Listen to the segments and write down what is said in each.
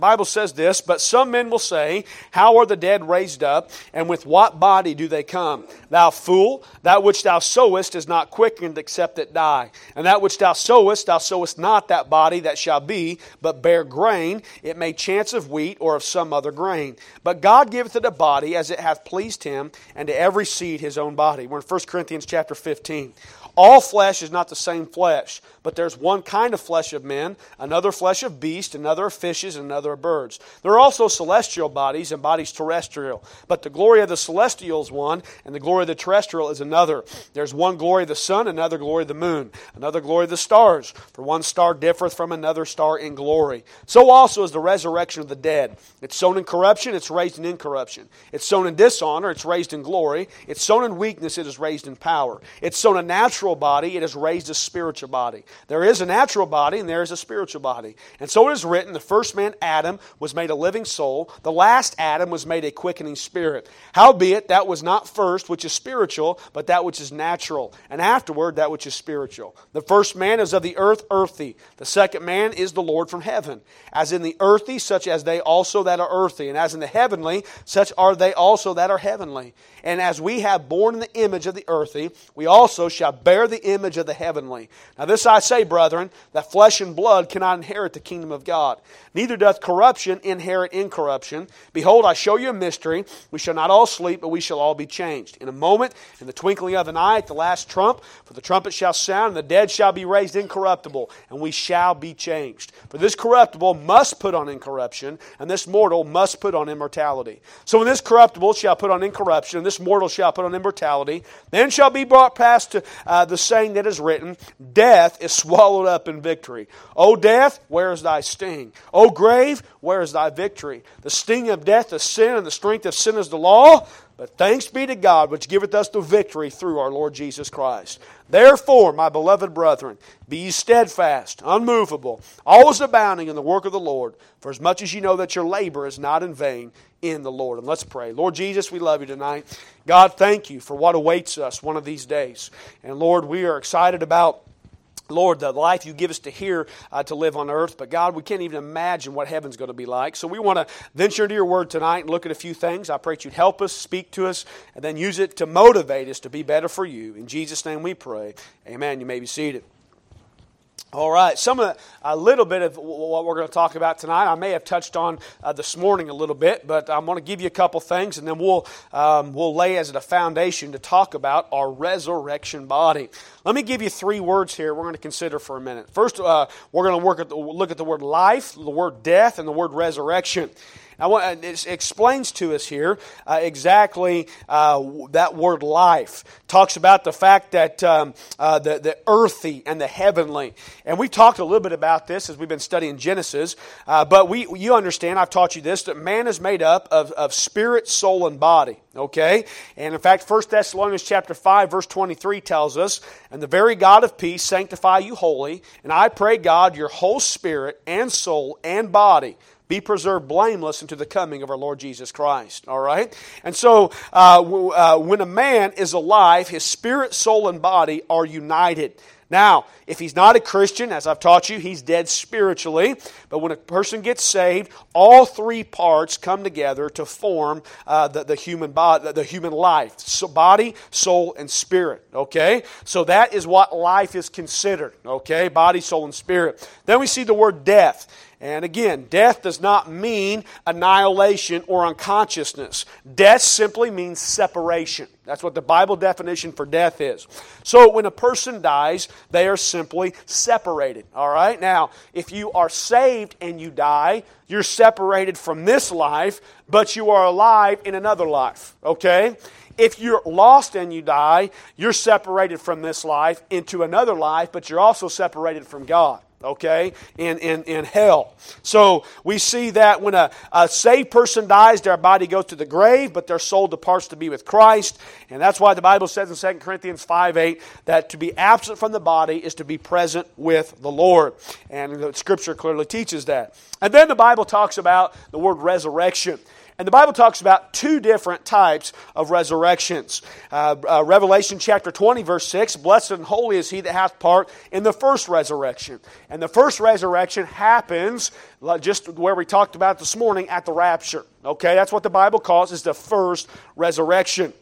Bible says this, but some men will say, how are the dead raised up, and with what body do they come? Thou fool, that which thou sowest is not quickened except it die. And that which thou sowest not that body that shall be, but bear grain, it may chance of wheat or of some other grain. But God giveth it a body as it hath pleased Him, and to every seed his own body. We're in 1 Corinthians chapter 15. All flesh is not the same flesh, but there's one kind of flesh of men, another flesh of beasts, another of fishes, and another of birds. There are also celestial bodies and bodies terrestrial, but the glory of the celestial is one, and the glory of the terrestrial is another. There's one glory of the sun, another glory of the moon, another glory of the stars, for one star differeth from another star in glory. So also is the resurrection of the dead. It's sown in corruption, it's raised in incorruption. It's sown in dishonor, it's raised in glory. It's sown in weakness, it is raised in power. It's sown a natural body, it is raised a spiritual body. There is a natural body and there is a spiritual body. And so it is written, the first man, Adam, was made a living soul. The last Adam was made a quickening spirit. Howbeit, that was not first which is spiritual, but that which is natural. And afterward, that which is spiritual. The first man is of the earth, earthy. The second man is the Lord from heaven. As in the earthy, such as they also that are earthy. And as in the heavenly, such are they also that are heavenly. And as we have borne the image of the earthy, we also shall bear the image of the heavenly. Now this I say, brethren, that flesh and blood cannot inherit the kingdom of God. Neither doth corruption inherit incorruption. Behold, I show you a mystery. We shall not all sleep, but we shall all be changed. In a moment, in the twinkling of an eye, at the last trump, for the trumpet shall sound, and the dead shall be raised incorruptible, and we shall be changed. For this corruptible must put on incorruption, and this mortal must put on immortality. So when this corruptible shall put on incorruption, and this mortal shall put on immortality, then shall be brought past to the saying that is written, death is swallowed up in victory. O death, where is thy sting? O grave, where is thy victory? The sting of death is sin, and the strength of sin is the law. But thanks be to God, which giveth us the victory through our Lord Jesus Christ. Therefore, my beloved brethren, be ye steadfast, unmovable, always abounding in the work of the Lord, for as much as ye know that your labor is not in vain in the Lord. And let's pray. Lord Jesus, we love you tonight. God, thank you for what awaits us one of these days. And Lord, we are excited about, Lord, the life you give us to here to live on earth. But God, we can't even imagine what heaven's going to be like. So we want to venture into your word tonight and look at a few things. I pray that you'd help us, speak to us, and then use it to motivate us to be better for you. In Jesus' name we pray. Amen. You may be seated. All right, a little bit of what we're going to talk about tonight. I may have touched on this morning a little bit, but I'm going to give you a couple things, and then we'll lay as a foundation to talk about our resurrection body. Let me give you 3 words here we're going to consider for a minute. First, we're going to look at the word life, the word death, and the word resurrection. It explains to us here exactly that word life. Talks about the fact that the earthy and the heavenly. And we've talked a little bit about this as we've been studying Genesis. But you understand, I've taught you this, that man is made up of spirit, soul, and body. Okay? And in fact, 1 Thessalonians chapter 5, verse 23 tells us, and the very God of peace sanctify you wholly, and I pray God your whole spirit and soul and body be preserved blameless unto the coming of our Lord Jesus Christ. All right? And so, when a man is alive, his spirit, soul, and body are united. Now, if he's not a Christian, as I've taught you, he's dead spiritually. But when a person gets saved, all 3 parts come together to form the human body, the human life: so body, soul, and spirit. Okay, so that is what life is considered. Okay, body, soul, and spirit. Then we see the word death. And again, death does not mean annihilation or unconsciousness. Death simply means separation. That's what the Bible definition for death is. So when a person dies, they are simply separated. All right? Now, if you are saved and you die, you're separated from this life, but you are alive in another life. Okay? If you're lost and you die, you're separated from this life into another life, but you're also separated from God. Okay, in hell. So we see that when a saved person dies, their body goes to the grave, but their soul departs to be with Christ. And that's why the Bible says in 2 Corinthians 5:8 that to be absent from the body is to be present with the Lord. And the Scripture clearly teaches that. And then the Bible talks about the word resurrection. And the Bible talks about two different types of resurrections. Revelation chapter 20, verse 6, blessed and holy is he that hath part in the first resurrection. And the first resurrection happens, just where we talked about this morning, at the rapture. Okay, that's what the Bible calls is the first resurrection.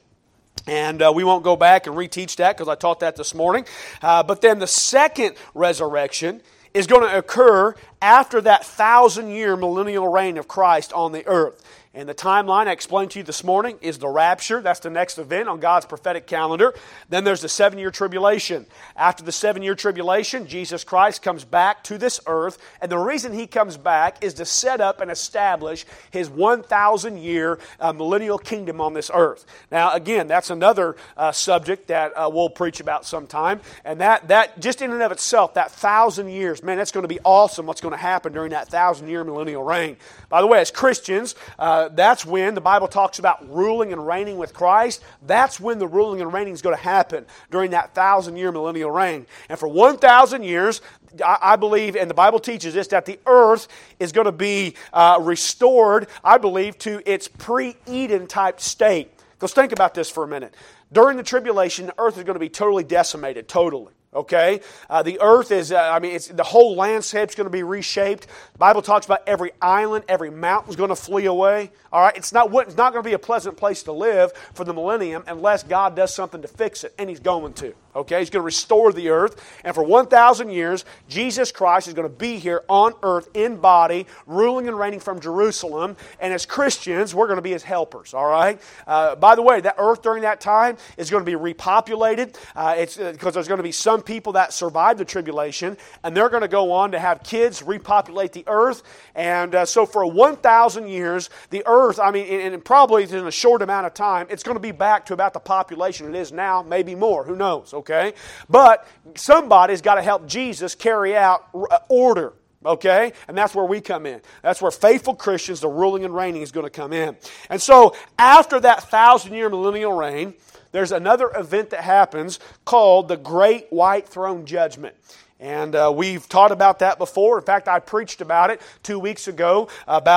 And we won't go back and reteach that because I taught that this morning. But then the second resurrection is going to occur after that 1,000-year millennial reign of Christ on the earth. And the timeline I explained to you this morning is the rapture. That's the next event on God's prophetic calendar. Then there's the 7-year tribulation. After the 7-year tribulation, Jesus Christ comes back to this earth. And the reason He comes back is to set up and establish His 1,000-year millennial kingdom on this earth. Now, again, that's another subject that we'll preach about sometime. And that just in and of itself, that 1,000 years, man, that's going to be awesome what's going to happen during that 1,000-year millennial reign. By the way, as Christians, that's when the Bible talks about ruling and reigning with Christ. That's when the ruling and reigning is going to happen during that 1,000-year millennial reign. And for 1,000 years, I believe, and the Bible teaches this, that the earth is going to be restored, I believe, to its pre-Eden type state. Because think about this for a minute. During the tribulation, the earth is going to be totally decimated, totally. Okay? The earth is, the whole landscape's going to be reshaped. The Bible talks about every island, every mountain's going to flee away. All right? It's not going to be a pleasant place to live for the millennium unless God does something to fix it, and He's going to. Okay? He's going to restore the earth, and for 1,000 years, Jesus Christ is going to be here on earth in body, ruling and reigning from Jerusalem, and as Christians, we're going to be His helpers. All right? By the way, that earth during that time is going to be repopulated. It's because there's going to be some people that survive the tribulation, and they're going to go on to have kids repopulate the earth. And so for 1,000 years, the earth, and probably in a short amount of time, it's going to be back to about the population it is now, maybe more. Who knows, okay? But somebody's got to help Jesus carry out order. Okay? And that's where we come in. That's where faithful Christians, the ruling and reigning, is going to come in. And so, after that 1,000-year millennial reign, there's another event that happens called the Great White Throne Judgment. And we've taught about that before. In fact, I preached about it 2 weeks ago,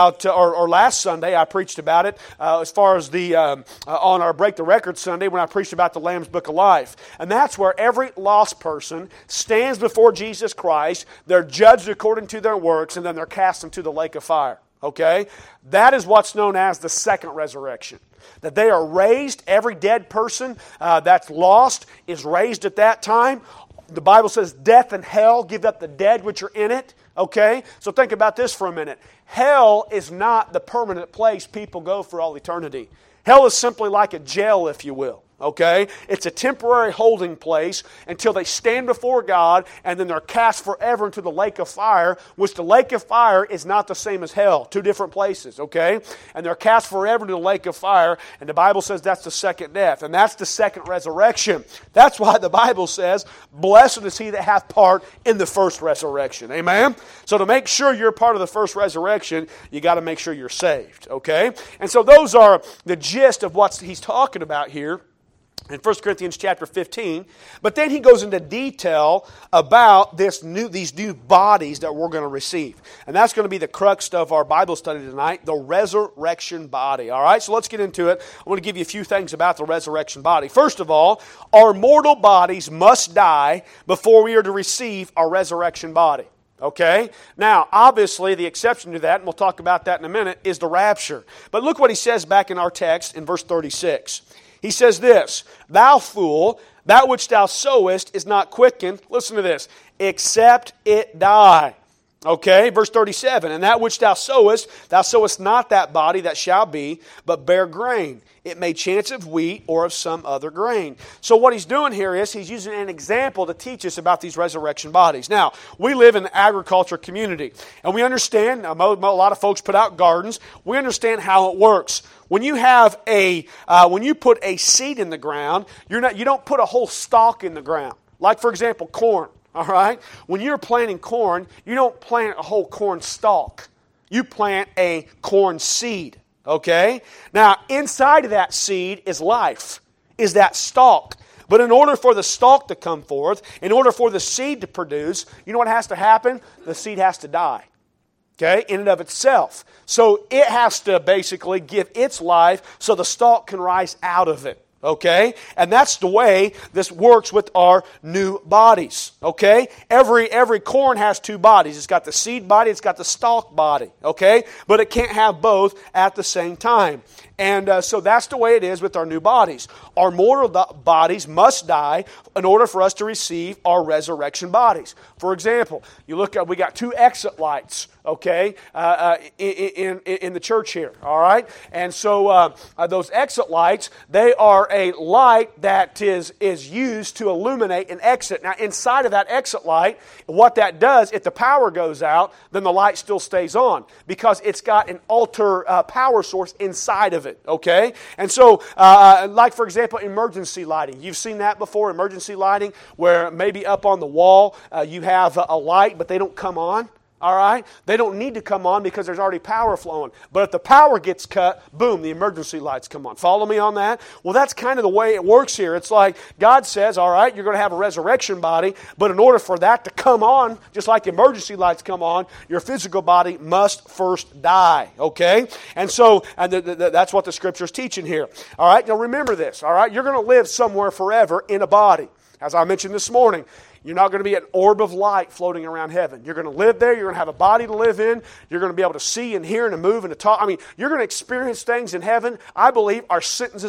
or last Sunday I preached about it as far as on our Break the Record Sunday when I preached about the Lamb's Book of Life. And that's where every lost person stands before Jesus Christ, they're judged according to their works, and then they're cast into the lake of fire. Okay? That is what's known as the second resurrection. That they are raised, every dead person that's lost is raised at that time. The Bible says death and hell give up the dead which are in it. Okay? So think about this for a minute. Hell is not the permanent place people go for all eternity. Hell is simply like a jail, if you will. Okay? It's a temporary holding place until they stand before God, and then they're cast forever into the lake of fire, which the lake of fire is not the same as hell. Two different places, okay? And they're cast forever into the lake of fire, and the Bible says that's the second death, and that's the second resurrection. That's why the Bible says, blessed is he that hath part in the first resurrection. Amen? So to make sure you're part of the first resurrection, you got to make sure you're saved, okay? And so those are the gist of what he's talking about here in 1 Corinthians chapter 15. But then he goes into detail about these new bodies that we're going to receive. And that's going to be the crux of our Bible study tonight, the resurrection body. All right, so let's get into it. I want to give you a few things about the resurrection body. First of all, our mortal bodies must die before we are to receive our resurrection body. Okay? Now, obviously, the exception to that, and we'll talk about that in a minute, is the rapture. But look what he says back in our text in verse 36. He says this, thou fool, that which thou sowest is not quickened, listen to this, except it die. Okay, verse 37, and that which thou sowest not that body that shall be, but bear grain. It may chance of wheat or of some other grain. So what he's doing here is he's using an example to teach us about these resurrection bodies. Now, we live in an agriculture community, and we understand, a lot of folks put out gardens, we understand how it works. When you have when you put a seed in the ground, you don't put a whole stalk in the ground. Like, for example, corn. All right? When you're planting corn, you don't plant a whole corn stalk. You plant a corn seed. Okay? Now, inside of that seed is life, is that stalk. But in order for the stalk to come forth, in order for the seed to produce, you know what has to happen? The seed has to die. okay, in and of itself. So it has to basically give its life so the stalk can rise out of it. Okay? And that's the way this works with our new bodies. Okay? Every corn has two bodies. It's got the seed body, it's got the stalk body. Okay? But it can't have both at the same time. And so that's the way it is with our new bodies. Our mortal bodies must die in order for us to receive our resurrection bodies. For example, you look at, we got two exit lights, okay, in the church here, all right? And so those exit lights, they are a light that is used to illuminate an exit. Now, inside of that exit light, what that does, if the power goes out, then the light still stays on because it's got an altar power source inside of it. Okay? And so, like for example, emergency lighting. You've seen that before, emergency lighting, where maybe up on the wall you have a light, but they don't come on. All right? They don't need to come on because there's already power flowing. But if the power gets cut, boom, the emergency lights come on. Follow me on that? Well, that's kind of the way it works here. It's like God says, all right, you're going to have a resurrection body, but in order for that to come on, just like emergency lights come on, your physical body must first die. Okay? And so that's what the Scripture's teaching here. All right? Now remember this. All right? You're going to live somewhere forever in a body. As I mentioned this morning, you're not going to be an orb of light floating around heaven. You're going to live there. You're going to have a body to live in. You're going to be able to see and hear and to move and to talk. I mean, you're going to experience things in heaven. I believe our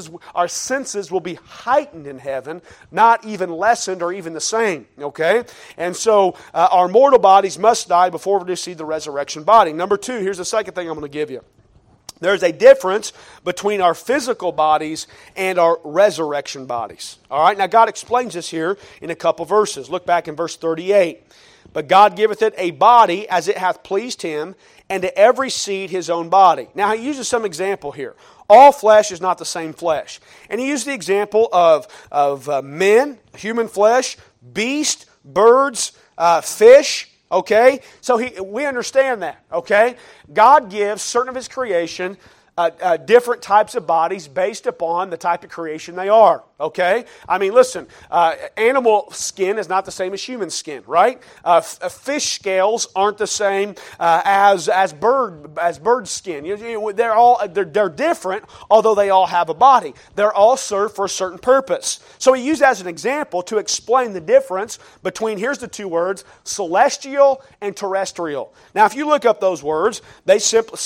senses will be heightened in heaven, not even lessened or even the same. Okay? And so our mortal bodies must die before we receive the resurrection body. Number two, here's the second thing I'm going to give you. There's a difference between our physical bodies and our resurrection bodies. All right, now God explains this here in a couple verses. Look back in verse 38. But God giveth it a body as it hath pleased Him, and to every seed his own body. Now he uses some example here. All flesh is not the same flesh. And he used the example of men, human flesh, beast, birds, fish. Okay? So we understand that. Okay? God gives certain of His creation different types of bodies based upon the type of creation they are. Okay? I mean, listen, animal skin is not the same as human skin, right? Fish scales aren't the same as bird skin. They're different, although they all have a body. They're all served for a certain purpose. So he used as an example to explain the difference between, here's the two words, celestial and terrestrial. Now, if you look up those words, they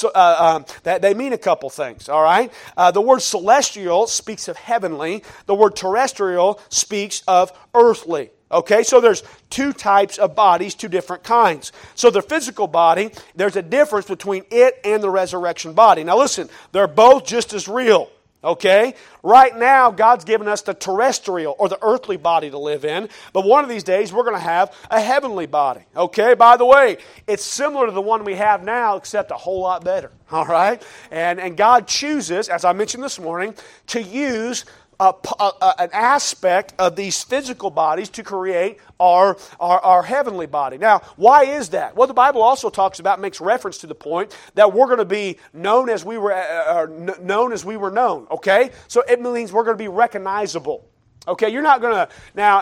mean a couple things. All right, the word celestial speaks of heavenly. The word terrestrial speaks of earthly. Okay, so there's two types of bodies, two different kinds. So the physical body, there's a difference between it and the resurrection body. Now listen, they're both just as real. Okay? Right now, God's given us the terrestrial or the earthly body to live in. But one of these days, we're going to have a heavenly body. Okay? By the way, it's similar to the one we have now, except a whole lot better. All right? And God chooses, as I mentioned this morning, to use an aspect of these physical bodies to create our heavenly body. Now, why is that? Well, the Bible also talks about, makes reference to the point that we're going to be known as we were known. Okay, so it means we're going to be recognizable. Okay, you're not going to, now,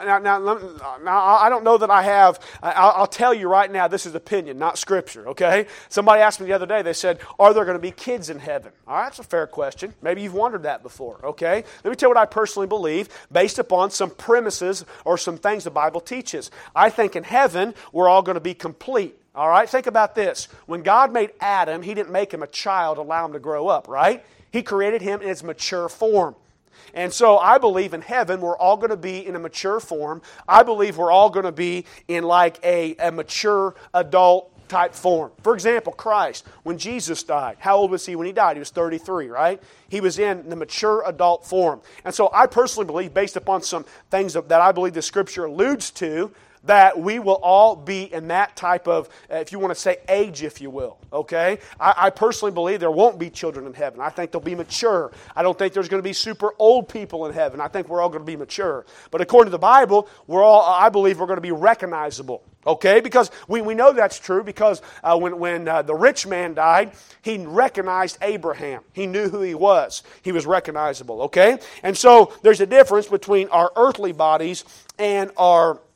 I don't know that I have, I'll tell you right now, this is opinion, not Scripture, okay? Somebody asked me the other day, they said, are there going to be kids in heaven? All right, that's a fair question. Maybe you've wondered that before, okay? Let me tell you what I personally believe, based upon some premises or some things the Bible teaches. I think in heaven, we're all going to be complete. All right, think about this. When God made Adam, He didn't make him a child, allow him to grow up, right? He created him in his mature form. And so I believe in heaven we're all going to be in a mature form. I believe we're all going to be in like a mature adult type form. For example, Christ, when Jesus died, how old was He when He died? He was 33, right? He was in the mature adult form. And so I personally believe, based upon some things that I believe the Scripture alludes to, that we will all be in that type of, if you want to say age, if you will, okay? I personally believe there won't be children in heaven. I think they'll be mature. I don't think there's going to be super old people in heaven. I think we're all going to be mature. But according to the Bible, I believe we're going to be recognizable, okay? Because we know that's true because when the rich man died, he recognized Abraham. He knew who he was. He was recognizable, okay? And so there's a difference between our earthly bodies and our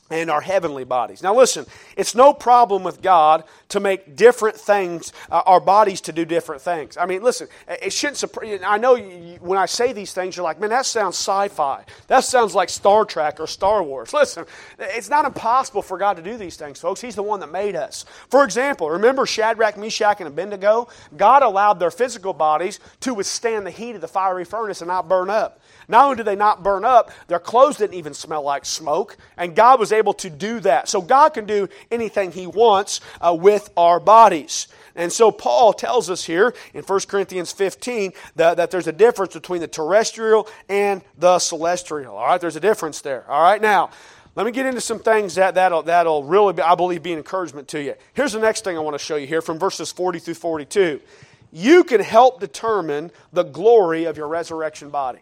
and our heavenly bodies. Now listen, it's no problem with God to make different things, our bodies to do different things. I mean, listen, it shouldn't surprise. I know when I say these things, you're like, man, that sounds sci-fi. That sounds like Star Trek or Star Wars. Listen, it's not impossible for God to do these things, folks. He's the one that made us. For example, remember Shadrach, Meshach, and Abednego? God allowed their physical bodies to withstand the heat of the fiery furnace and not burn up. Not only did they not burn up, their clothes didn't even smell like smoke, and God was able to do that. So God can do anything He wants with our bodies. And so Paul tells us here in 1 Corinthians 15 that there's a difference between the terrestrial and the celestial. All right, there's a difference there. All right, now, let me get into some things that'll really, I believe, be an encouragement to you. Here's the next thing I want to show you here from verses 40 through 42. You can help determine the glory of your resurrection body.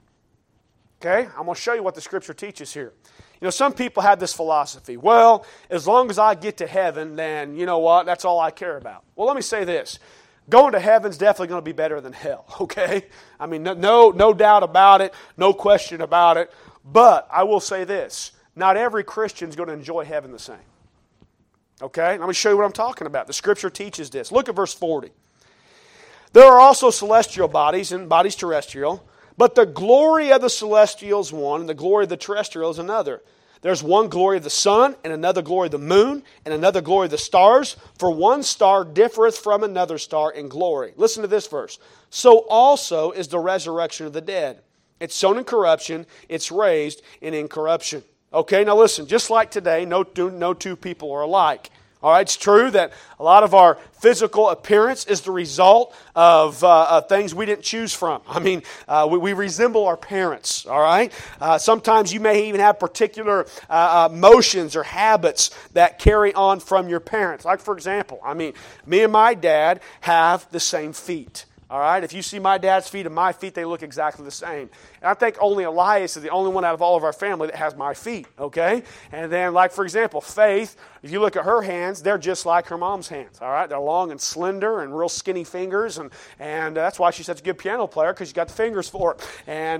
Okay, I'm going to show you what the Scripture teaches here. You know, some people have this philosophy. Well, as long as I get to heaven, then, you know what, that's all I care about. Well, let me say this. Going to heaven's definitely going to be better than hell, okay? I mean, no doubt about it, no question about it. But I will say this. Not every Christian is going to enjoy heaven the same. Okay? Let me show you what I'm talking about. The Scripture teaches this. Look at verse 40. There are also celestial bodies and bodies terrestrial, but the glory of the celestial is one, and the glory of the terrestrial is another. There's one glory of the sun, and another glory of the moon, and another glory of the stars. For one star differeth from another star in glory. Listen to this verse. So also is the resurrection of the dead. It's sown in corruption, it's raised in incorruption. Okay, now listen, just like today, no two people are alike. All right, it's true that a lot of our physical appearance is the result of things we didn't choose from. I mean, we resemble our parents, all right? Sometimes you may even have particular motions or habits that carry on from your parents. Like, for example, I mean, me and my dad have the same feet. All right, if you see my dad's feet and my feet, they look exactly the same. And I think only Elias is the only one out of all of our family that has my feet, okay? And then, like, for example, Faith, if you look at her hands, they're just like her mom's hands, all right? They're long and slender and real skinny fingers, and that's why she's such a good piano player, because she's got the fingers for it. And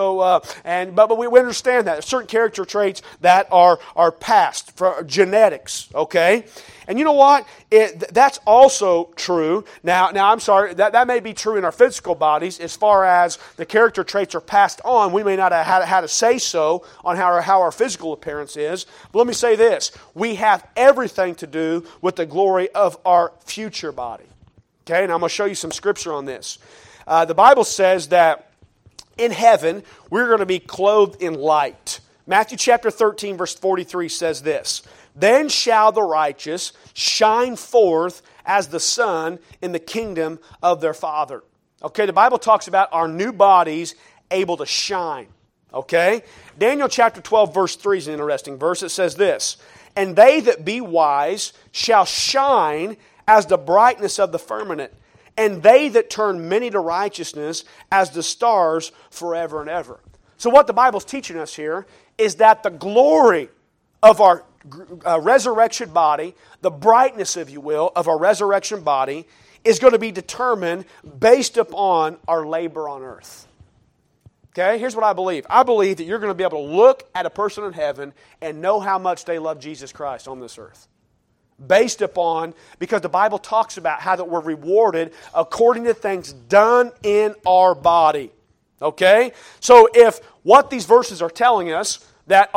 but we understand that. There's certain character traits that are passed for genetics, okay? And you know what? That's also true. Now I'm sorry, that may be true in our physical bodies as far as the character traits are passed on. We may not have had a say so on how our physical appearance is. But let me say this. We have everything to do with the glory of our future body. Okay, and I'm going to show you some scripture on this. The Bible says that in heaven, we're going to be clothed in light. Matthew chapter 13, verse 43 says this. Then shall the righteous shine forth as the sun in the kingdom of their Father. Okay, the Bible talks about our new bodies able to shine. Okay? Daniel chapter 12, verse 3 is an interesting verse. It says this, and they that be wise shall shine as the brightness of the firmament, and they that turn many to righteousness as the stars forever and ever. So what the Bible's teaching us here is that the glory of our resurrection body, the brightness, if you will, of our resurrection body is going to be determined based upon our labor on earth. Okay, here's what I believe. I believe that you're going to be able to look at a person in heaven and know how much they love Jesus Christ on this earth. Based upon, because the Bible talks about how that we're rewarded according to things done in our body. Okay? So if what these verses are telling us, that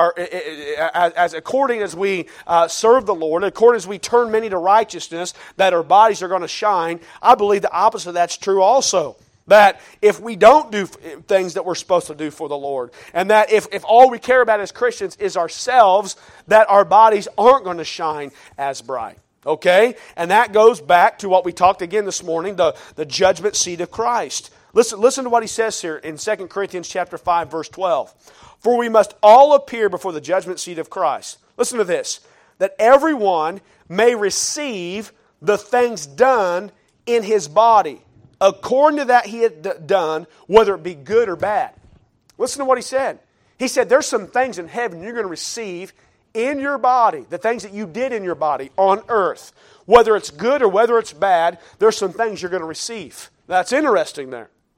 as according as we serve the Lord, according as we turn many to righteousness, that our bodies are going to shine, I believe the opposite of that's true also. That if we don't do things that we're supposed to do for the Lord, and that if all we care about as Christians is ourselves, that our bodies aren't going to shine as bright. Okay? And that goes back to what we talked again this morning, the judgment seat of Christ. Listen to what he says here in 2 Corinthians chapter 5, verse 12. For we must all appear before the judgment seat of Christ. Listen to this. That everyone may receive the things done in his body, according to that he had done, whether it be good or bad. Listen to what he said. He said there's some things in heaven you're going to receive in your body, the things that you did in your body on earth. Whether it's good or whether it's bad, there's some things you're going to receive. That's interesting there.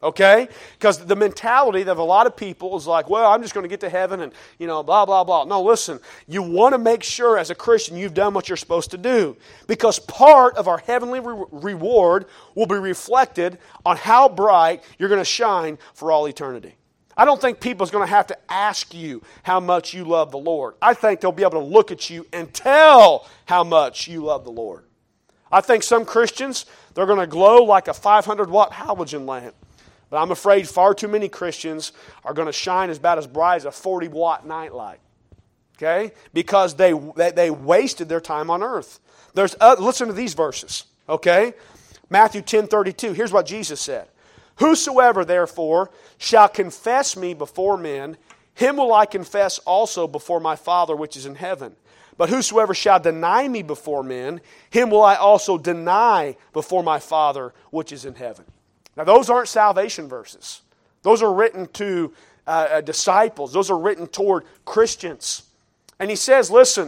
Okay? Because the mentality of a lot of people is like, well, I'm just going to get to heaven and, blah, blah, blah. No, listen. You want to make sure as a Christian you've done what you're supposed to do. Because part of our heavenly reward will be reflected on how bright you're going to shine for all eternity. I don't think people's going to have to ask you how much you love the Lord. I think they'll be able to look at you and tell how much you love the Lord. I think some Christians, they're going to glow like a 500-watt halogen lamp. But I'm afraid far too many Christians are going to shine about as bright as a 40-watt nightlight. Okay? Because they wasted their time on earth. Listen to these verses. Okay? Matthew 10:32. Here's what Jesus said. Whosoever therefore shall confess me before men, him will I confess also before my Father which is in heaven. But whosoever shall deny me before men, him will I also deny before my Father which is in heaven. Now, those aren't salvation verses. Those are written to disciples. Those are written toward Christians. And he says, listen,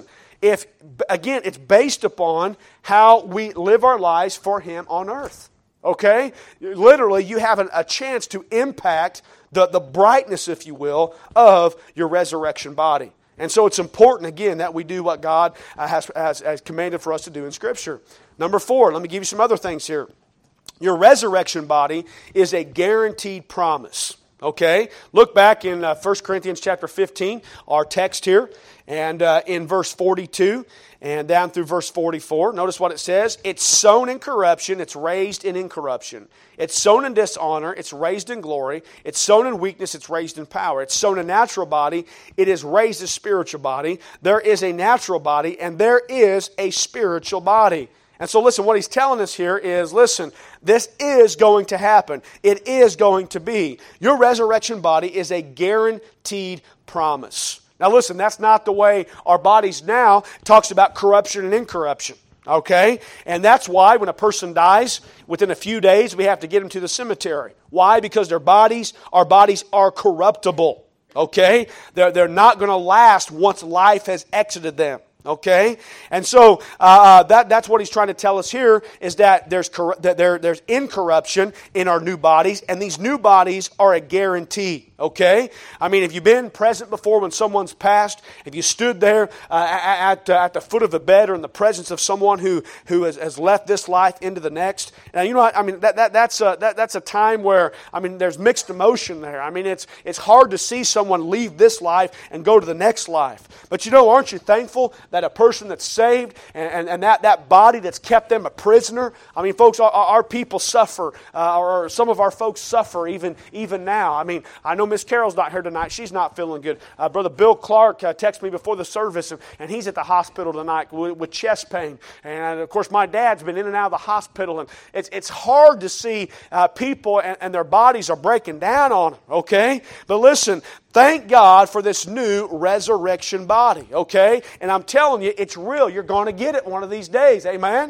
it's based upon how we live our lives for Him on earth. Okay? Literally, you have a chance to impact the brightness, if you will, of your resurrection body. And so it's important, again, that we do what God has commanded for us to do in Scripture. Number 4, let me give you some other things here. Your resurrection body is a guaranteed promise. Okay? Look back in 1 Corinthians chapter 15, our text here, and in verse 42 and down through verse 44. Notice what it says. It's sown in corruption, it's raised in incorruption. It's sown in dishonor, it's raised in glory. It's sown in weakness, it's raised in power. It's sown a natural body, it is raised a spiritual body. There is a natural body, and there is a spiritual body. And so listen, what he's telling us here is, listen, this is going to happen. It is going to be. Your resurrection body is a guaranteed promise. Now listen, that's not the way our bodies now talks about corruption and incorruption. Okay? And that's why when a person dies, within a few days, we have to get them to the cemetery. Why? Because our bodies are corruptible. Okay? They're not going to last once life has exited them. Okay? And so that's what he's trying to tell us here, is that there's incorruption in our new bodies, and these new bodies are a guarantee. Okay? I mean, if you've been present before when someone's passed, if you stood there at the foot of the bed or in the presence of someone who has left this life into the next, now you know what I mean. That's a time where, I mean, there's mixed emotion there. I mean, it's hard to see someone leave this life and go to the next life. But you know, aren't you thankful that a person that's saved and that body that's kept them a prisoner? I mean, folks, our people suffer, or some of our folks suffer even now. I mean, I know Miss Carol's not here tonight. She's not feeling good. Brother Bill Clark texted me before the service, and he's at the hospital tonight with chest pain. And, of course, my dad's been in and out of the hospital. And it's hard to see people and their bodies are breaking down on them, okay? But listen, thank God for this new resurrection body, okay? And I'm telling you, it's real. You're going to get it one of these days, amen?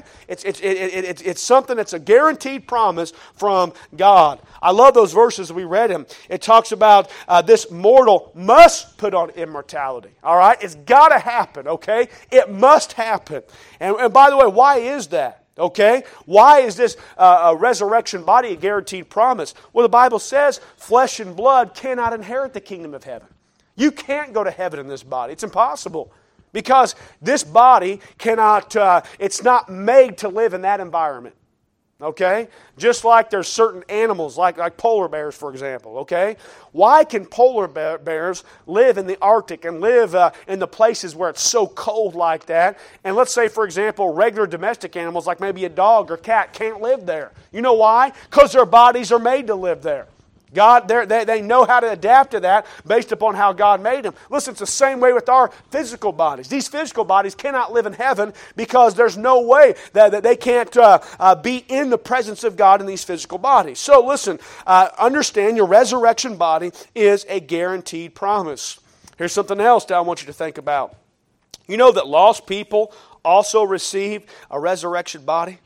It's something that's a guaranteed promise from God. I love those verses we read him. It talks about this mortal must put on immortality, all right? It's got to happen, okay? It must happen. And by the way, why is that? Okay? Why is this a resurrection body a guaranteed promise? Well, the Bible says flesh and blood cannot inherit the kingdom of heaven. You can't go to heaven in this body. It's impossible. Because this body cannot, it's not made to live in that environment. Okay? Just like there's certain animals, like polar bears, for example. Okay? Why can polar bears live in the Arctic and live in the places where it's so cold like that? And let's say, for example, regular domestic animals like maybe a dog or cat can't live there. You know why? Because their bodies are made to live there. God, they know how to adapt to that based upon how God made them. Listen, it's the same way with our physical bodies. These physical bodies cannot live in heaven because there's no way that they can't be in the presence of God in these physical bodies. So listen, understand your resurrection body is a guaranteed promise. Here's something else that I want you to think about. You know that lost people also receive a resurrection body?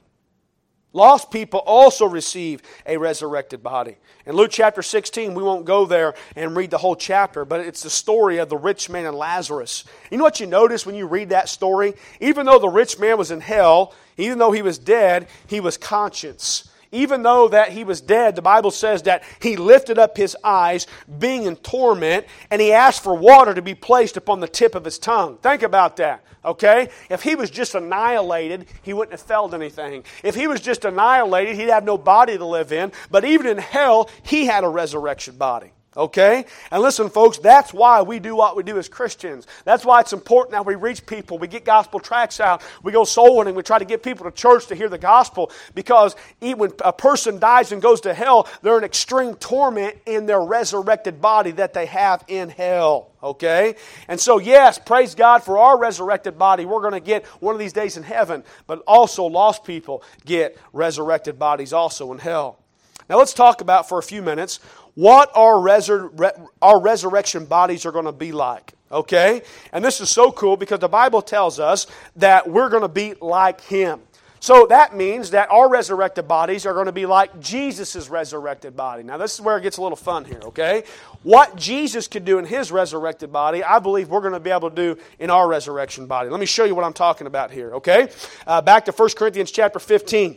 Lost people also receive a resurrected body. In Luke chapter 16, we won't go there and read the whole chapter, but it's the story of the rich man and Lazarus. You know what you notice when you read that story? Even though the rich man was in hell, even though he was dead, he was conscious. even though that he was dead, the Bible says that he lifted up his eyes, being in torment, and he asked for water to be placed upon the tip of his tongue. Think about that, okay? If he was just annihilated, he wouldn't have felt anything. If he was just annihilated, he'd have no body to live in. But even in hell, he had a resurrection body. Okay? And listen, folks, that's why we do what we do as Christians. That's why it's important that we reach people. We get gospel tracts out. We go soul winning. We try to get people to church to hear the gospel. Because even when a person dies and goes to hell, they're in extreme torment in their resurrected body that they have in hell. Okay? And so, yes, praise God for our resurrected body. We're going to get one of these days in heaven. But also, lost people get resurrected bodies also in hell. Now, let's talk about for a few minutes what our resurrection bodies are going to be like. Okay? And this is so cool because the Bible tells us that we're going to be like Him. So that means that our resurrected bodies are going to be like Jesus' resurrected body. Now this is where it gets a little fun here, okay? What Jesus could do in His resurrected body, I believe we're going to be able to do in our resurrection body. Let me show you what I'm talking about here, okay? Back to 1 Corinthians chapter 15,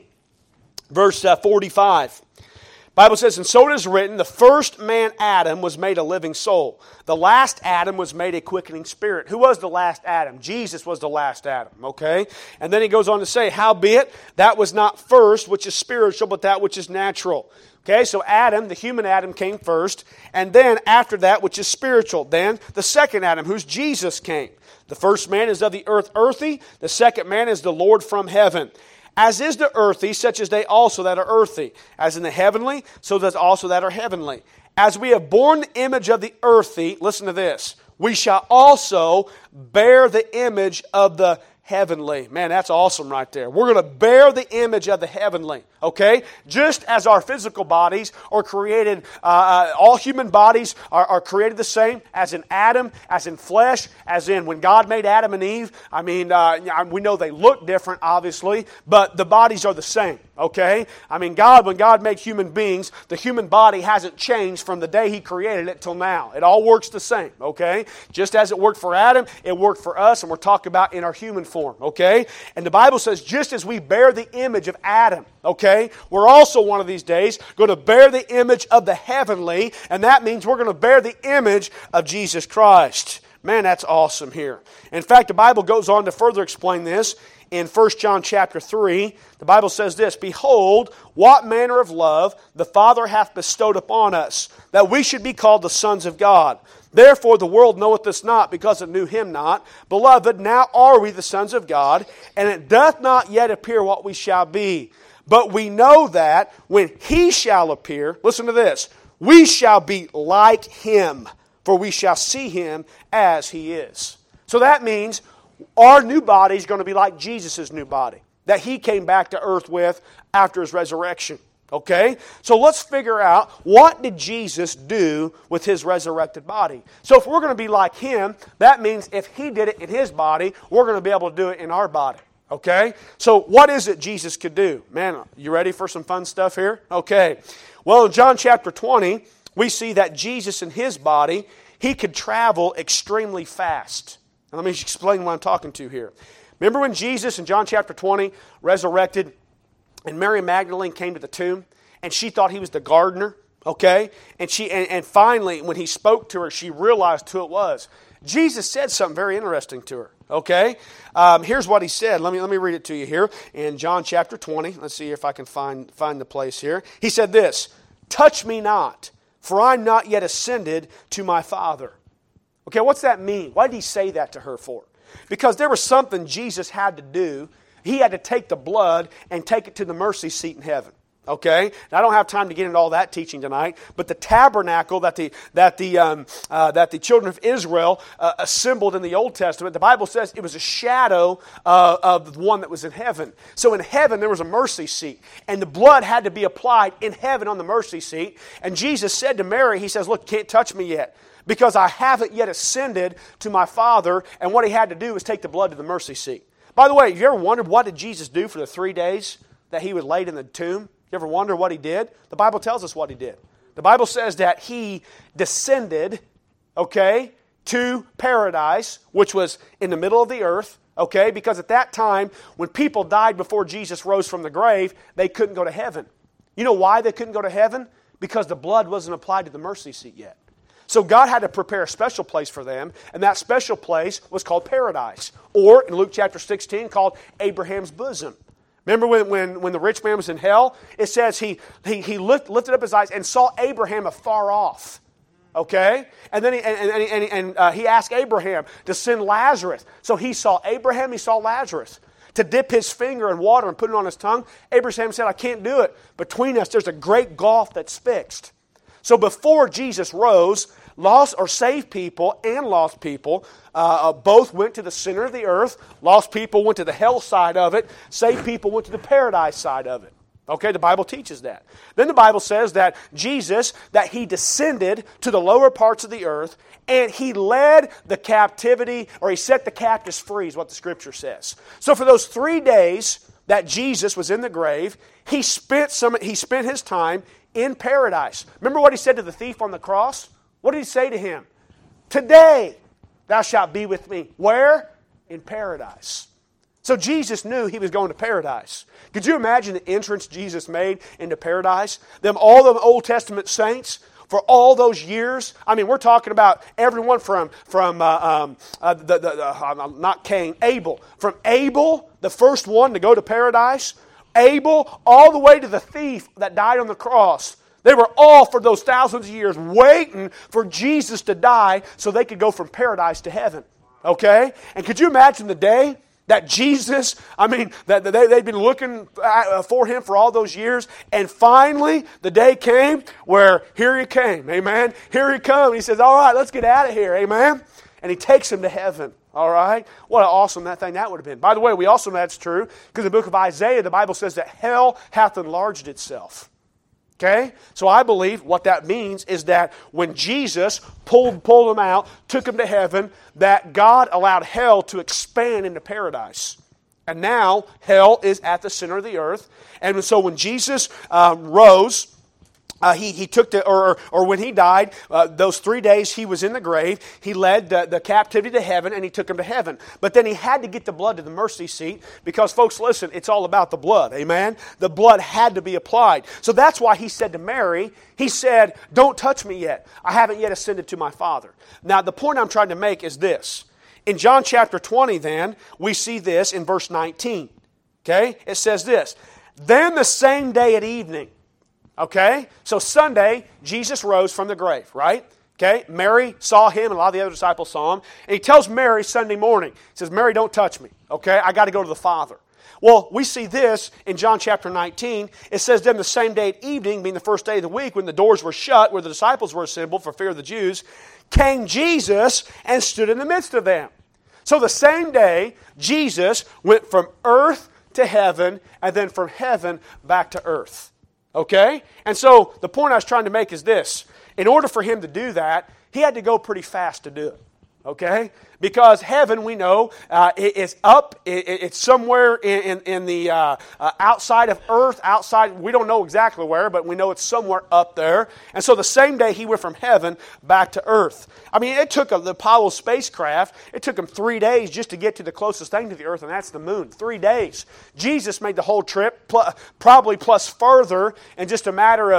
verse 45. Bible says, and so it is written, the first man Adam was made a living soul. The last Adam was made a quickening spirit. Who was the last Adam? Jesus was the last Adam, okay? And then he goes on to say, howbeit, that was not first, which is spiritual, but that which is natural. Okay, so Adam, the human Adam, came first. And then after that, which is spiritual, then the second Adam, who's Jesus, came. The first man is of the earth earthy. The second man is the Lord from heaven. As is the earthy, such as they also that are earthy. As in the heavenly, so does also that are heavenly. As we have borne the image of the earthy, listen to this, we shall also bear the image of the heavenly. Man, that's awesome right there. We're going to bear the image of the heavenly. Okay? Just as our physical bodies are created, all human bodies are created the same, as in Adam, as in flesh, as in when God made Adam and Eve. I mean, we know they look different, obviously, but the bodies are the same. Okay? I mean, when God made human beings, the human body hasn't changed from the day He created it till now. It all works the same. Okay? Just as it worked for Adam, it worked for us, and we're talking about in our human form. Okay? And the Bible says, just as we bear the image of Adam, okay, we're also one of these days going to bear the image of the heavenly, and that means we're going to bear the image of Jesus Christ. Man, that's awesome here. In fact, the Bible goes on to further explain this. In 1 John chapter 3, the Bible says this, behold, what manner of love the Father hath bestowed upon us, that we should be called the sons of God. Therefore the world knoweth us not, because it knew Him not. Beloved, now are we the sons of God, and it doth not yet appear what we shall be. But we know that when He shall appear, listen to this, we shall be like Him, for we shall see Him as He is. So that means our new body is going to be like Jesus' new body that He came back to earth with after His resurrection. Okay? So let's figure out, what did Jesus do with His resurrected body? So if we're going to be like Him, that means if He did it in His body, we're going to be able to do it in our body. Okay? So what is it Jesus could do? Man, you ready for some fun stuff here? Okay. Well, in John chapter 20, we see that Jesus in His body, He could travel extremely fast. Now, let me explain what I'm talking to here. Remember when Jesus in John chapter 20 resurrected and Mary Magdalene came to the tomb and she thought He was the gardener, okay? And finally, when He spoke to her, she realized who it was. Jesus said something very interesting to her, okay? Here's what He said. Let me read it to you here in John chapter 20. Let's see if I can find the place here. He said this, touch me not, for I'm not yet ascended to my Father. Okay, what's that mean? Why did He say that to her for? Because there was something Jesus had to do. He had to take the blood and take it to the mercy seat in heaven. Okay? Now, I don't have time to get into all that teaching tonight, but the tabernacle that the children of Israel assembled in the Old Testament, the Bible says it was a shadow of the one that was in heaven. So in heaven there was a mercy seat, and the blood had to be applied in heaven on the mercy seat. And Jesus said to Mary, He says, look, you can't touch me yet, because I haven't yet ascended to my Father. And what He had to do was take the blood to the mercy seat. By the way, have you ever wondered what did Jesus do for the 3 days that He was laid in the tomb? You ever wonder what He did? The Bible tells us what He did. The Bible says that He descended, okay, to paradise, which was in the middle of the earth, okay, because at that time, when people died before Jesus rose from the grave, they couldn't go to heaven. You know why they couldn't go to heaven? Because the blood wasn't applied to the mercy seat yet. So God had to prepare a special place for them, and that special place was called paradise, or in Luke chapter 16 called Abraham's bosom. Remember when the rich man was in hell? It says he lifted up his eyes and saw Abraham afar off. Okay? And then he asked Abraham to send Lazarus. So he saw Abraham, he saw Lazarus. To dip his finger in water and put it on his tongue, Abraham said, I can't do it. Between us, there's a great gulf that's fixed. So before Jesus rose, lost or saved people and lost people both went to the center of the earth. Lost people went to the hell side of it. Saved people went to the paradise side of it. Okay, the Bible teaches that. Then the Bible says that Jesus, that He descended to the lower parts of the earth and He led the captivity, or He set the captives free, is what the Scripture says. So for those 3 days that Jesus was in the grave, He spent His time in paradise. Remember what He said to the thief on the cross? What did He say to him? Today thou shalt be with me. Where? In paradise. So Jesus knew He was going to paradise. Could you imagine the entrance Jesus made into paradise? All the Old Testament saints, for all those years. I mean, we're talking about everyone from not Cain, Abel. From Abel, the first one to go to paradise, Abel, all the way to the thief that died on the cross. They were all, for those thousands of years, waiting for Jesus to die so they could go from paradise to heaven. Okay? And could you imagine the day that Jesus, that they'd been looking for Him for all those years, and finally the day came where here He came, amen? Here He comes. He says, all right, let's get out of here, amen? And He takes them to heaven, all right? What an awesome thing that would have been. By the way, we also know that's true because in the book of Isaiah, the Bible says that hell hath enlarged itself. Okay? So I believe what that means is that when Jesus pulled them out, took them to heaven, that God allowed hell to expand into paradise. And now hell is at the center of the earth. And so when Jesus rose, he took or when He died, those 3 days He was in the grave, He led the captivity to heaven and He took them to heaven. But then He had to get the blood to the mercy seat because, folks, listen, it's all about the blood, amen? The blood had to be applied. So that's why He said to Mary, He said, don't touch me yet. I haven't yet ascended to my Father. Now, the point I'm trying to make is this. In John chapter 20, then, we see this in verse 19. Okay? It says this, then the same day at evening. Okay? So Sunday, Jesus rose from the grave, right? Okay? Mary saw Him, and a lot of the other disciples saw Him. And He tells Mary Sunday morning, He says, Mary, don't touch me. Okay? I got to go to the Father. Well, we see this in John chapter 19. It says, then the same day at evening, being the first day of the week, when the doors were shut, where the disciples were assembled for fear of the Jews, came Jesus and stood in the midst of them. So the same day, Jesus went from earth to heaven, and then from heaven back to earth. Okay? And so the point I was trying to make is this. In order for Him to do that, He had to go pretty fast to do it. Okay? Because heaven, we know, is up. It's somewhere in the outside of earth, outside. We don't know exactly where, but we know it's somewhere up there. And so the same day He went from heaven back to earth. I mean, it took the Apollo spacecraft, it took them 3 days just to get to the closest thing to the earth, and that's the moon. 3 days. Jesus made the whole trip, probably plus further, in just a matter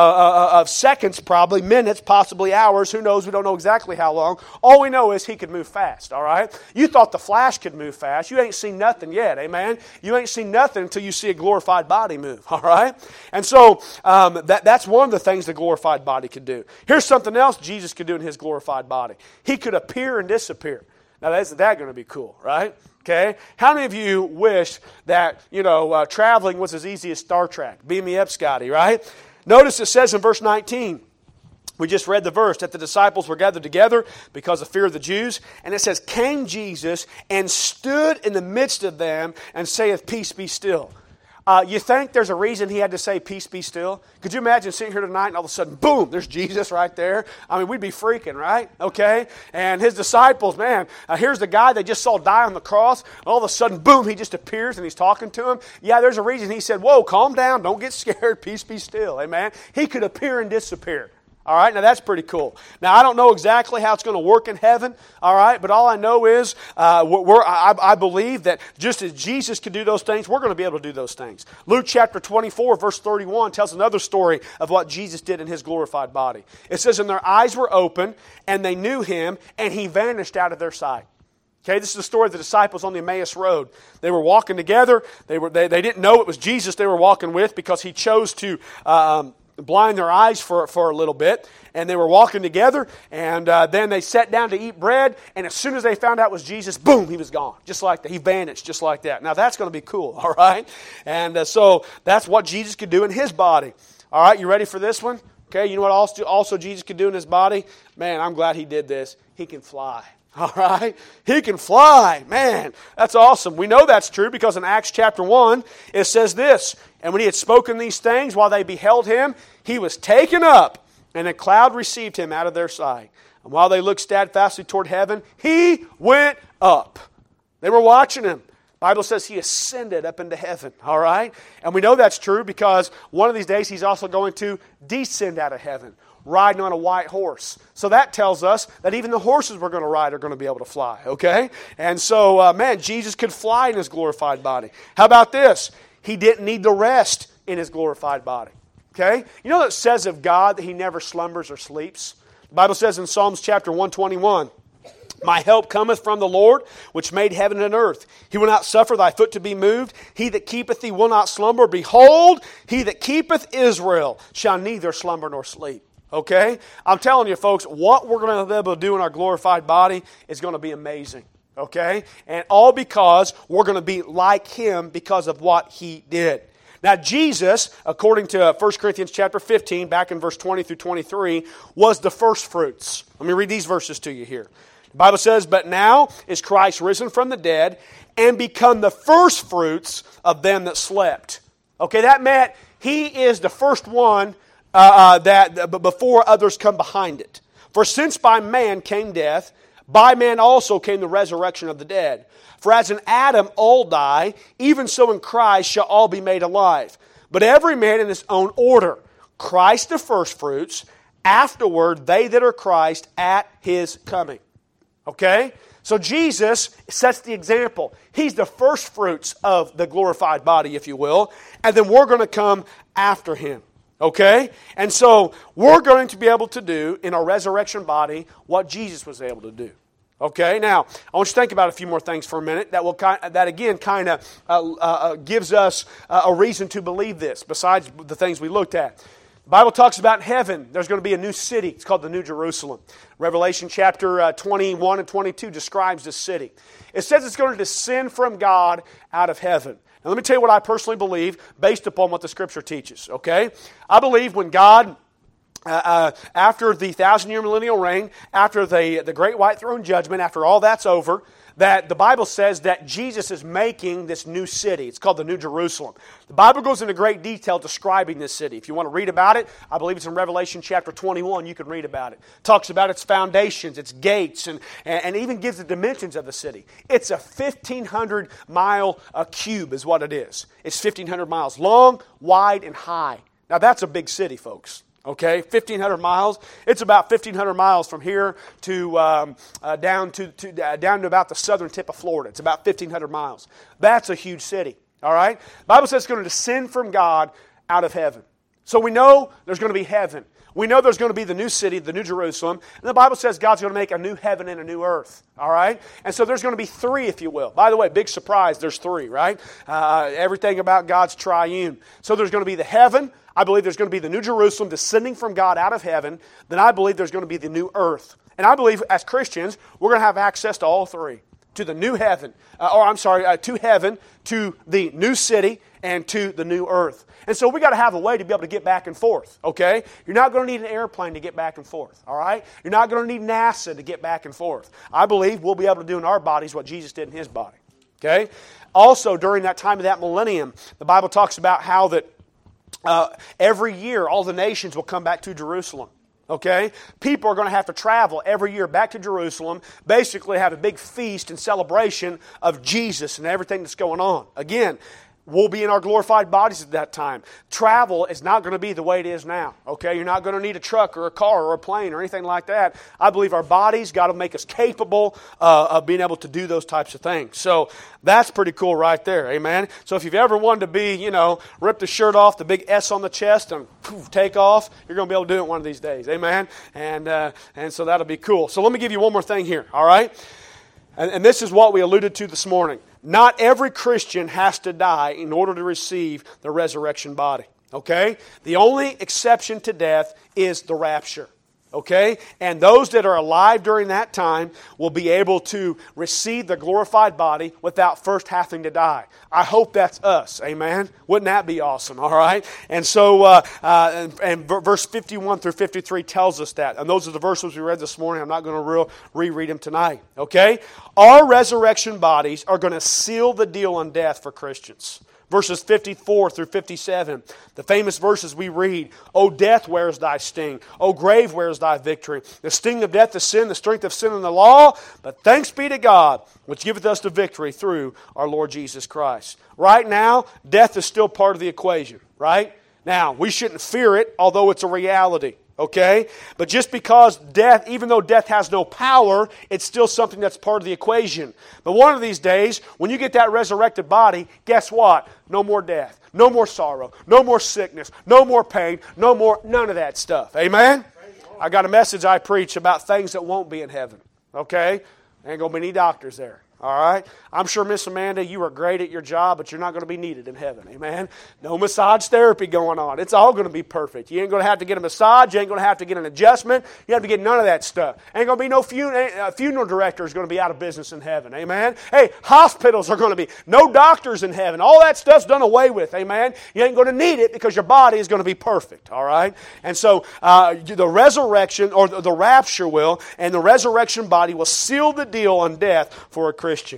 of seconds, probably, minutes, possibly hours. Who knows? We don't know exactly how long. All we know is He could move fast. All right? You thought the Flash could move fast. You ain't seen nothing yet, amen? You ain't seen nothing until you see a glorified body move, all right? And so that's one of the things the glorified body could do. Here's something else Jesus could do in His glorified body. He could appear and disappear. Now, isn't that going to be cool, right? Okay? How many of you wish that, traveling was as easy as Star Trek? Beam me up, Scotty, right? Notice it says in verse 19, we just read the verse that the disciples were gathered together because of fear of the Jews. And it says, came Jesus and stood in the midst of them and saith, peace be still. You think there's a reason He had to say, peace be still? Could you imagine sitting here tonight and all of a sudden, boom, there's Jesus right there? I mean, we'd be freaking, right? Okay? And His disciples, man, here's the guy they just saw die on the cross. All of a sudden, boom, He just appears and He's talking to him. Yeah, there's a reason He said, whoa, calm down, don't get scared, peace be still. Amen? He could appear and disappear. All right, now that's pretty cool. Now, I don't know exactly how it's going to work in heaven, all right, but all I know is I believe that just as Jesus could do those things, we're going to be able to do those things. Luke chapter 24, verse 31 tells another story of what Jesus did in His glorified body. It says, and their eyes were open, and they knew Him, and He vanished out of their sight. Okay, this is the story of the disciples on the Emmaus Road. They were walking together. They didn't know it was Jesus they were walking with because He chose to blind their eyes for a little bit. And they were walking together, and then they sat down to eat bread, and as soon as they found out it was Jesus, boom, He was gone. Just like that. He vanished just like that. Now that's going to be cool, all right? And so that's what Jesus could do in His body. All right, you ready for this one? Okay, you know what also Jesus could do in His body? Man, I'm glad He did this. He can fly. All right? He can fly. Man, that's awesome. We know that's true because in Acts chapter 1, it says this, and when He had spoken these things while they beheld Him, He was taken up, and a cloud received Him out of their sight. And while they looked steadfastly toward heaven, He went up. They were watching Him. The Bible says He ascended up into heaven. All right? And we know that's true because one of these days He's also going to descend out of heaven, riding on a white horse. So that tells us that even the horses we're going to ride are going to be able to fly, okay? And so, man, Jesus could fly in His glorified body. How about this? He didn't need to rest in His glorified body, okay? You know that it says of God that He never slumbers or sleeps? The Bible says in Psalms chapter 121, my help cometh from the Lord, which made heaven and earth. He will not suffer thy foot to be moved. He that keepeth thee will not slumber. Behold, He that keepeth Israel shall neither slumber nor sleep. Okay? I'm telling you, folks, what we're going to be able to do in our glorified body is going to be amazing. Okay? And all because we're going to be like Him because of what He did. Now, Jesus, according to 1 Corinthians chapter 15, back in verse 20 through 23, was the first fruits. Let me read these verses to you here. The Bible says, but now is Christ risen from the dead and become the first fruits of them that slept. Okay, that meant He is the first one but before others come behind it. For since by man came death, by man also came the resurrection of the dead. For as in Adam all die, even so in Christ shall all be made alive. But every man in his own order. Christ the firstfruits, afterward they that are Christ at His coming. Okay? So Jesus sets the example. He's the firstfruits of the glorified body, if you will. And then we're going to come after Him. Okay? And so we're going to be able to do in our resurrection body what Jesus was able to do. Okay? Now, I want you to think about a few more things for a minute that again kind of gives us a reason to believe this besides the things we looked at. The Bible talks about heaven. There's going to be a new city. It's called the New Jerusalem. Revelation chapter 21 and 22 describes this city. It says it's going to descend from God out of heaven. Now, let me tell you what I personally believe based upon what the Scripture teaches, okay? I believe when God, after the 1,000-year millennial reign, after the great white throne judgment, after all that's over, that the Bible says that Jesus is making this new city. It's called the New Jerusalem. The Bible goes into great detail describing this city. If you want to read about it, I believe it's in Revelation chapter 21. You can read about it. It talks about its foundations, its gates, and even gives the dimensions of the city. It's a 1,500-mile cube is what it is. It's 1,500 miles long, wide, and high. Now that's a big city, folks. Okay, 1,500 miles. It's about 1,500 miles from here to down to about the southern tip of Florida. It's about 1,500 miles. That's a huge city. All right. The Bible says it's going to descend from God out of heaven. So we know there's going to be heaven. We know there's going to be the new city, the New Jerusalem. And the Bible says God's going to make a new heaven and a new earth. All right? And so there's going to be three, if you will. By the way, big surprise, there's three, right? Everything about God's triune. So there's going to be the heaven. I believe there's going to be the New Jerusalem descending from God out of heaven. Then I believe there's going to be the new earth. And I believe as Christians, we're going to have access to all three. To the new heaven. To heaven, to the new city, and to the new earth. And so we got to have a way to be able to get back and forth, okay? You're not going to need an airplane to get back and forth, all right? You're not going to need NASA to get back and forth. I believe we'll be able to do in our bodies what Jesus did in His body, okay? Also, during that time of that millennium, the Bible talks about how that every year all the nations will come back to Jerusalem. Okay? People are going to have to travel every year back to Jerusalem, basically have a big feast and celebration of Jesus and everything that's going on. Again, We'll be in our glorified bodies at that time. Travel is not going to be the way it is now. Okay, you're not going to need a truck or a car or a plane or anything like that. I believe our bodies got to make us capable of being able to do those types of things. So that's pretty cool right there. Amen. So if you've ever wanted to be, rip the shirt off, the big S on the chest, and take off, you're going to be able to do it one of these days. Amen. And so that'll be cool. So let me give you one more thing here. All right. And this is what we alluded to this morning. Not every Christian has to die in order to receive the resurrection body. Okay? The only exception to death is the rapture. Okay? And those that are alive during that time will be able to receive the glorified body without first having to die. I hope that's us. Amen? Wouldn't that be awesome? All right? And so, verse 51 through 53 tells us that. And those are the verses we read this morning. I'm not going to reread them tonight. Okay? Our resurrection bodies are going to seal the deal on death for Christians. Verses 54 through 57, the famous verses we read, O death, where is thy sting? O grave, where is thy victory? The sting of death is sin, the strength of sin in the law. But thanks be to God, which giveth us the victory through our Lord Jesus Christ. Right now, death is still part of the equation, right? Now, we shouldn't fear it, although it's a reality. Okay? But just because death, even though death has no power, it's still something that's part of the equation. But one of these days, when you get that resurrected body, guess what? No more death. No more sorrow. No more sickness. No more pain. None of that stuff. Amen? I got a message I preach about things that won't be in heaven. Okay? Ain't going to be any doctors there. All right? I'm sure, Miss Amanda, you are great at your job, but you're not going to be needed in heaven. Amen? No massage therapy going on. It's all going to be perfect. You ain't going to have to get a massage. You ain't going to have to get an adjustment. You have to get none of that stuff. Ain't going to be no funeral director is going to be out of business in heaven. Amen? Hey, hospitals are going to be no doctors in heaven. All that stuff's done away with. Amen? You ain't going to need it because your body is going to be perfect. All right? And so the resurrection, or the rapture will, and the resurrection body will seal the deal on death for a Christian.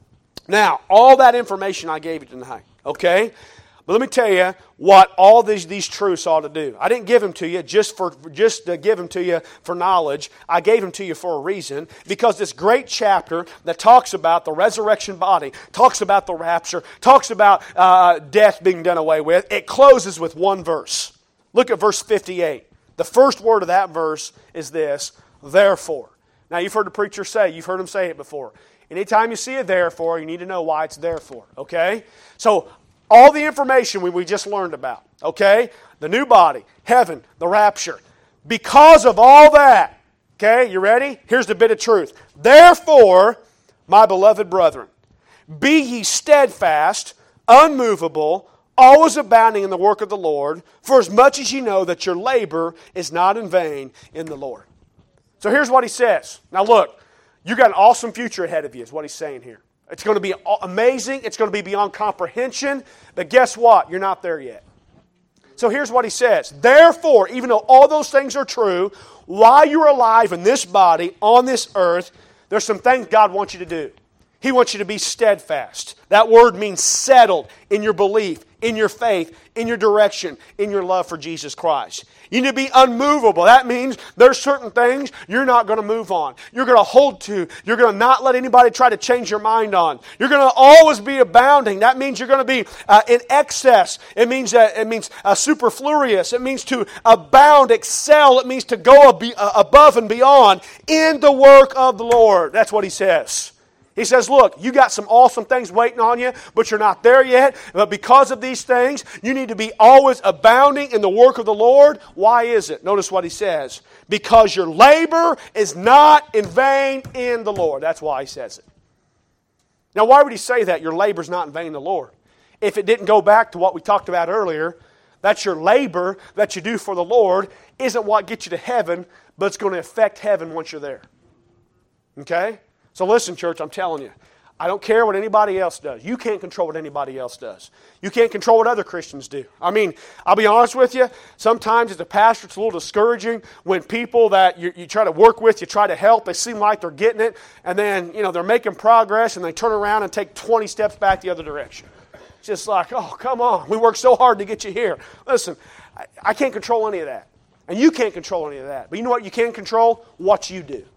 Now, all that information I gave you tonight, okay? But let me tell you what all these truths ought to do. I didn't give them to you just to give them to you for knowledge. I gave them to you for a reason, because this great chapter that talks about the resurrection body, talks about the rapture, talks about death being done away with, it closes with one verse. Look at verse 58. The first word of that verse is this, therefore. Now, you've heard the preacher say, you've heard him say it before. Anytime you see a therefore, you need to know why it's there for, okay? So, all the information we just learned about, okay? The new body, heaven, the rapture. Because of all that, okay, you ready? Here's the bit of truth. Therefore, my beloved brethren, be ye steadfast, unmovable, always abounding in the work of the Lord, for as much as ye know that your labor is not in vain in the Lord. So here's what he says. Now look, you got an awesome future ahead of you is what he's saying here. It's going to be amazing. It's going to be beyond comprehension. But guess what? You're not there yet. So here's what he says. Therefore, even though all those things are true, while you're alive in this body, on this earth, there's some things God wants you to do. He wants you to be steadfast. That word means settled in your belief, in your faith, in your direction, in your love for Jesus Christ. You need to be unmovable. That means there's certain things you're not going to move on. You're going to hold to. You're going to not let anybody try to change your mind on. You're going to always be abounding. That means you're going to be in excess. It means superfluous. It means to abound, excel. It means to go above and beyond in the work of the Lord. That's what he says. He says, look, you got some awesome things waiting on you, but you're not there yet. But because of these things, you need to be always abounding in the work of the Lord. Why is it? Notice what he says. Because your labor is not in vain in the Lord. That's why he says it. Now, why would he say that? Your labor is not in vain in the Lord. If it didn't go back to what we talked about earlier, that your labor that you do for the Lord isn't what gets you to heaven, but it's going to affect heaven once you're there. Okay? So listen, church, I'm telling you, I don't care what anybody else does. You can't control what anybody else does. You can't control what other Christians do. I mean, I'll be honest with you, sometimes as a pastor it's a little discouraging when people that you try to work with, you try to help, they seem like they're getting it, and then they're making progress and they turn around and take 20 steps back the other direction. It's just like, oh, come on, we worked so hard to get you here. Listen, I can't control any of that. And you can't control any of that. But you know what you can control? What you do.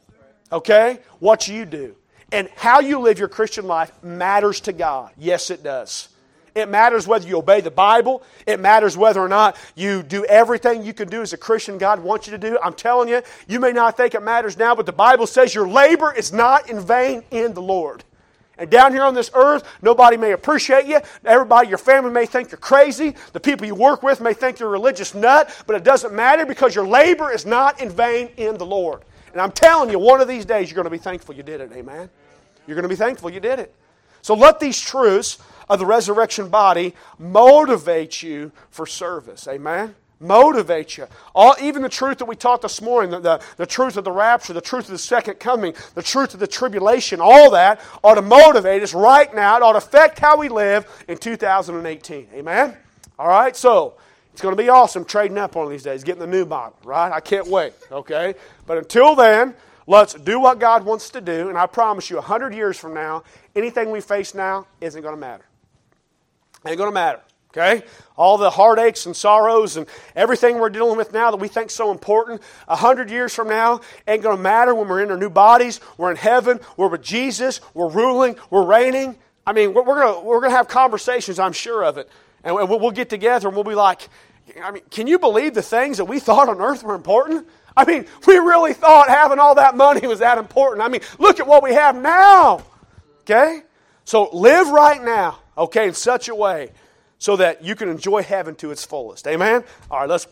Okay? What you do. And how you live your Christian life matters to God. Yes, it does. It matters whether you obey the Bible. It matters whether or not you do everything you can do as a Christian God wants you to do. I'm telling you, you may not think it matters now, but the Bible says your labor is not in vain in the Lord. And down here on this earth, nobody may appreciate you. Everybody, your family may think you're crazy. The people you work with may think you're a religious nut. But it doesn't matter because your labor is not in vain in the Lord. And I'm telling you, one of these days you're going to be thankful you did it. Amen? You're going to be thankful you did it. So let these truths of the resurrection body motivate you for service. Amen? Motivate you. Even the truth that we taught this morning, the truth of the rapture, the truth of the second coming, the truth of the tribulation, all that ought to motivate us right now. It ought to affect how we live in 2018. Amen? All right, so it's going to be awesome trading up one of these days, getting the new model, right? I can't wait, okay? But until then, let's do what God wants to do, and I promise you 100 years from now, anything we face now isn't going to matter. Ain't going to matter. Okay? All the heartaches and sorrows and everything we're dealing with now that we think so important, 100 years from now ain't going to matter when we're in our new bodies, we're in heaven, we're with Jesus, we're ruling, we're reigning. I mean, we're going to have conversations, I'm sure of it. And we'll get together and we'll be like, I mean, can you believe the things that we thought on earth were important? I mean, we really thought having all that money was that important. I mean, look at what we have now. Okay? So live right now, okay, in such a way so that you can enjoy heaven to its fullest. Amen? All right, let's